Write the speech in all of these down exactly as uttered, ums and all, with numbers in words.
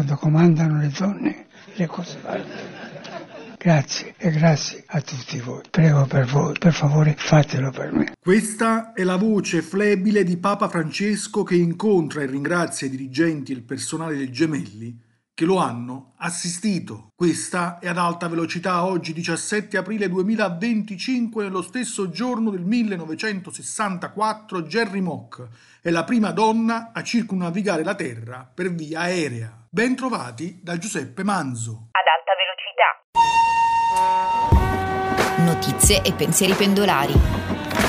quando comandano le donne le cose vanno. Grazie e grazie a tutti voi. Prego per voi, per favore fatelo per me. Questa è la voce flebile di Papa Francesco che incontra e ringrazia i dirigenti e il personale dei Gemelli che lo hanno assistito. Questa è Ad Alta Velocità, oggi diciassette aprile duemilaventicinque, nello stesso giorno del millenovecentosessantaquattro Gerry Mock è la prima donna a circumnavigare la Terra per via aerea. Ben trovati da Giuseppe Manzo. Ad Alta Velocità. Notizie e pensieri pendolari.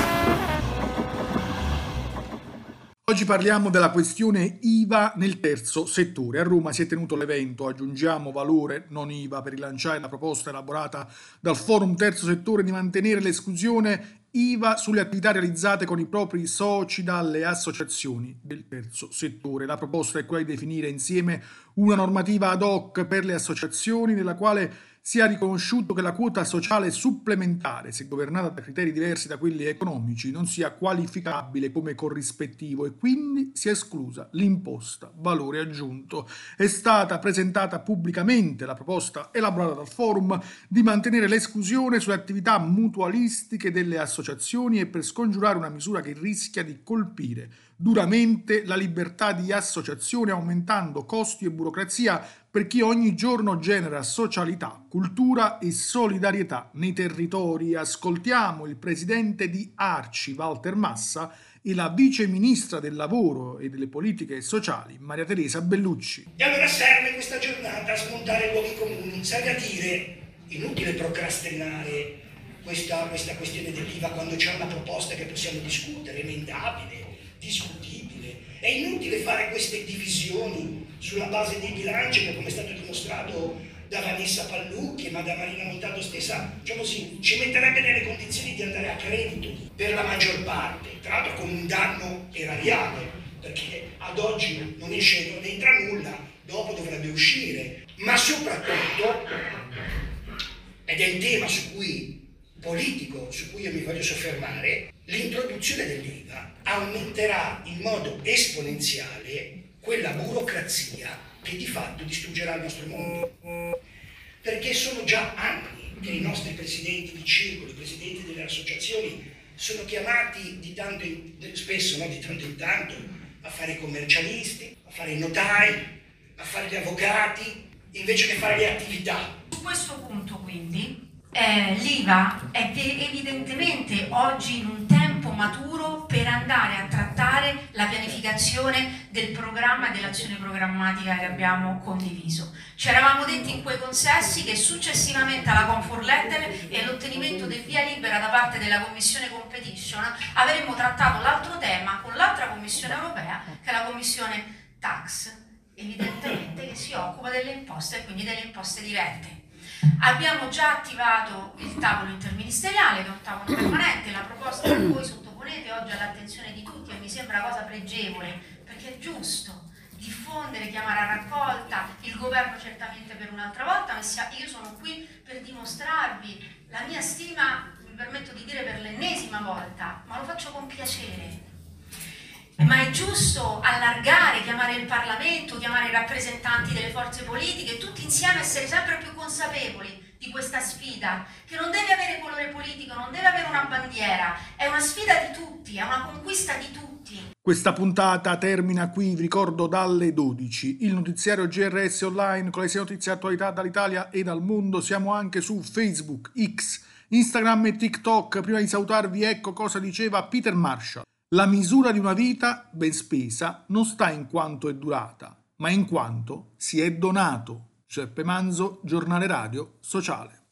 Oggi parliamo della questione I V A nel terzo settore. A Roma si è tenuto l'evento Aggiungiamo valore non I V A per rilanciare la proposta elaborata dal Forum Terzo Settore di mantenere l'esclusione I V A sulle attività realizzate con i propri soci dalle associazioni del terzo settore. La proposta è quella di definire insieme una normativa ad hoc per le associazioni nella quale sia riconosciuto che la quota sociale supplementare, se governata da criteri diversi da quelli economici, non sia qualificabile come corrispettivo e quindi sia esclusa l'imposta valore aggiunto. È stata presentata pubblicamente la proposta elaborata dal Forum di mantenere l'esclusione sulle attività mutualistiche delle associazioni e per scongiurare una misura che rischia di colpire duramente la libertà di associazione, aumentando costi e burocrazia per chi ogni giorno genera socialità, cultura e solidarietà nei territori. Ascoltiamo il presidente di ARCI, Walter Massa, e la vice ministra del lavoro e delle politiche sociali, Maria Teresa Bellucci. E allora serve questa giornata a smontare luoghi comuni, serve a dire, inutile procrastinare questa, questa questione dell'I V A quando c'è una proposta che possiamo discutere, emendabile, discutibile. È inutile fare queste divisioni sulla base dei bilanci che, come è stato dimostrato da Vanessa Pallucchi ma da Marina Montaldo stessa, diciamo così, ci metterebbe nelle condizioni di andare a credito per la maggior parte, tra l'altro con un danno erariale, perché ad oggi non esce, non entra nulla, dopo dovrebbe uscire. Ma soprattutto, ed è il tema su cui politico su cui io mi voglio soffermare, l'introduzione dell'I V A aumenterà in modo esponenziale quella burocrazia che di fatto distruggerà il nostro mondo. Perché sono già anni che i nostri presidenti di circoli, i presidenti delle associazioni sono chiamati di tanto in, spesso, no, di tanto in tanto a fare i commercialisti, a fare i notai, a fare gli avvocati, invece che fare le attività. Su questo punto quindi Eh, l'I V A è evidentemente oggi in un tempo maturo per andare a trattare la pianificazione del programma e dell'azione programmatica che abbiamo condiviso. Ci eravamo detti in quei consessi che successivamente alla comfort letter e all'ottenimento del via libera da parte della Commissione Competition avremmo trattato l'altro tema con l'altra Commissione europea, che è la Commissione Tax, evidentemente che si occupa delle imposte e quindi delle imposte dirette. Abbiamo già attivato il tavolo interministeriale, che è un tavolo permanente. La proposta che voi sottoponete oggi all'attenzione di tutti e mi sembra cosa pregevole, perché è giusto diffondere, chiamare a raccolta il governo certamente per un'altra volta, ma io sono qui per dimostrarvi la mia stima, mi permetto di dire per l'ennesima volta, ma lo faccio con piacere. Ma è giusto allargare, chiamare il Parlamento, chiamare i rappresentanti delle forze politiche, tutti insieme essere sempre più consapevoli di questa sfida, che non deve avere colore politico, non deve avere una bandiera, è una sfida di tutti, è una conquista di tutti. Questa puntata termina qui, vi ricordo dalle dodici, il notiziario G R S Online con le sei notizie e attualità dall'Italia e dal mondo. Siamo anche su Facebook, X, Instagram e TikTok. Prima di salutarvi, ecco cosa diceva Peter Marshall. La misura di una vita ben spesa non sta in quanto è durata, ma in quanto si è donato. Giuseppe Manzo, Giornale Radio Sociale.